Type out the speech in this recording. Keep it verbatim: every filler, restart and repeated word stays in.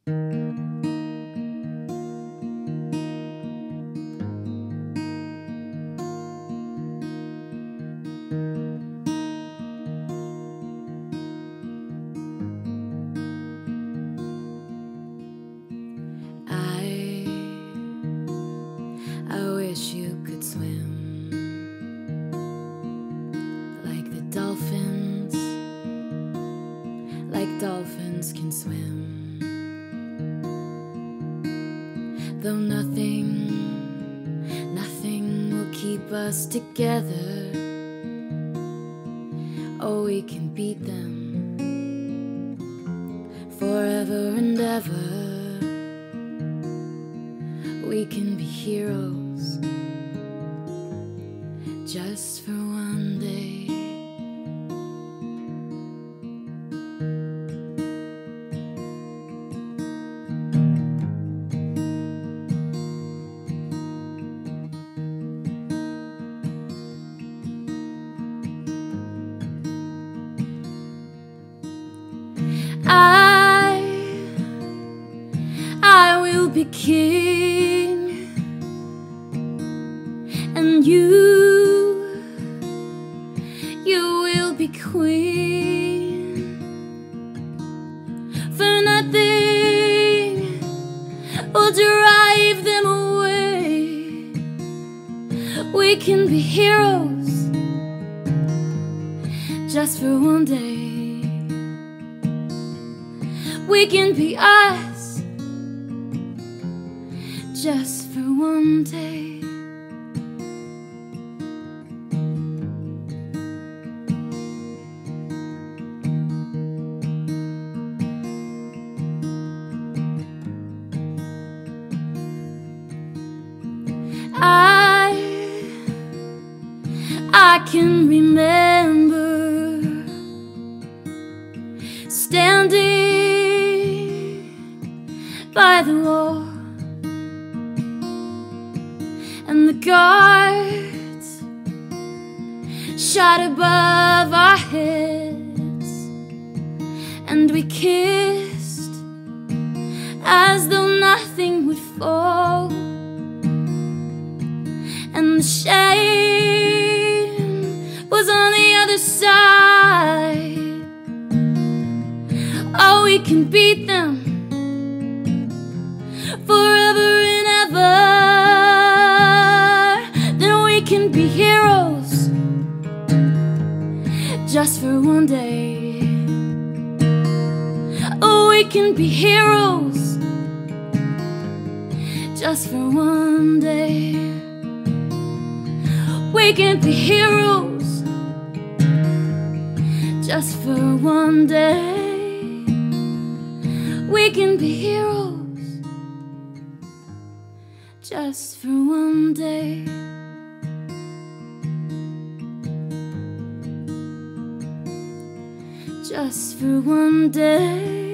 I, I wish you could swim like the dolphins, like dolphins can swim. Though nothing, nothing will keep us together, oh, we can beat them forever and ever. We can be heroes just for one day. I, I will be king, and you, you will be queen. For nothing will drive them away. We can be heroes just for one day. We can be us just for one day. I, I can remember standing by the wall, and the guards shot above our heads, and we kissed as though nothing would fall, and the shame was on the other side. Oh, we can beat them forever and ever. Then we can be heroes just for one day. Oh, we can be heroes just for one day. We can be heroes just for one day. We can be heroes just for one day. Just for one day.